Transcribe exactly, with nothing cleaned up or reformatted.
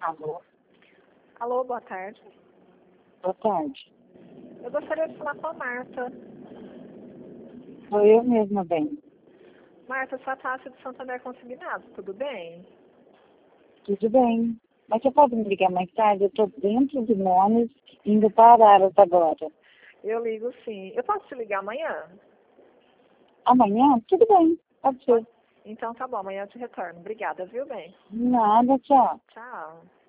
Alô? Alô, boa tarde. Boa tarde. Eu gostaria de falar com a Marta. Sou eu mesma, bem. Marta, sou a Tássia de Santander Consignados, tudo bem? Tudo bem. Mas você pode me ligar mais tarde? Eu estou dentro de Mones, indo para Aras agora. Eu ligo sim. Eu posso te ligar amanhã? Amanhã? Tudo bem. Pode ser. Então tá bom, amanhã eu te retorno. Obrigada, viu, bem? Nada, tchau. Tchau.